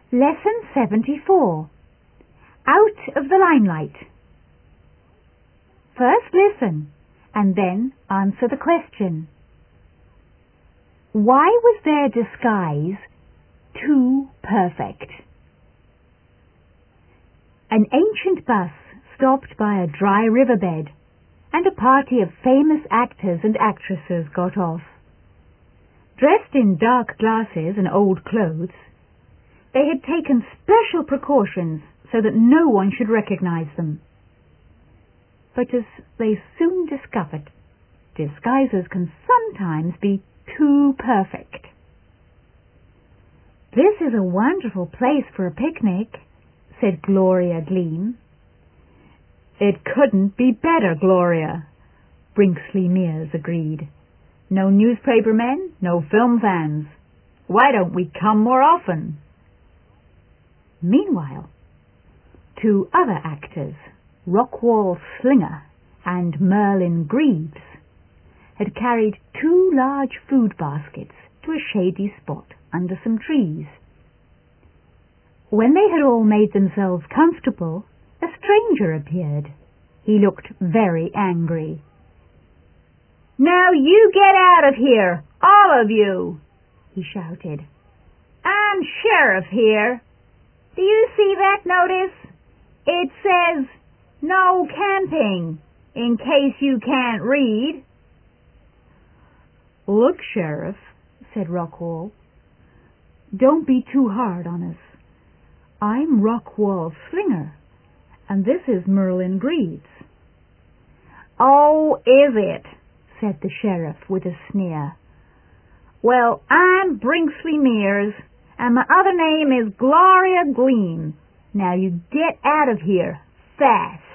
Lesson 74. Out of the limelight. First listen, and then answer the question. Why was their disguise too perfect? An ancient bus stopped by a dry riverbed, and a party of famous actors and actresses got off. Dressed in dark glasses and old clothes, they had taken special precautions so that no one should recognize them. But as they soon discovered, disguises can sometimes be too perfect. "This is a wonderful place for a picnic," said Gloria Gleam. "It couldn't be better, Gloria," Brinkley Mears agreed. "No newspapermen, no film fans. Why don't we come more often?" Meanwhile, two other actors, Rockwall Slinger and Merlin Greaves, had carried two large food baskets to a shady spot under some trees. When they had all made themselves comfortable, a stranger appeared. He looked very angry. "Now you get out of here, all of you!" he shouted. "I'm sheriff here. Do you see that notice? It says, 'No camping,' in case you can't read." "Look, Sheriff," said Rockwall, "don't be too hard on us. I'm Rockwall Slinger, and this is Merlin Greaves." "Oh, is it?" said the sheriff with a sneer. "Well, I'm Brinkley Mears, and my other name is Gloria Gleam. Now you get out of here, fast."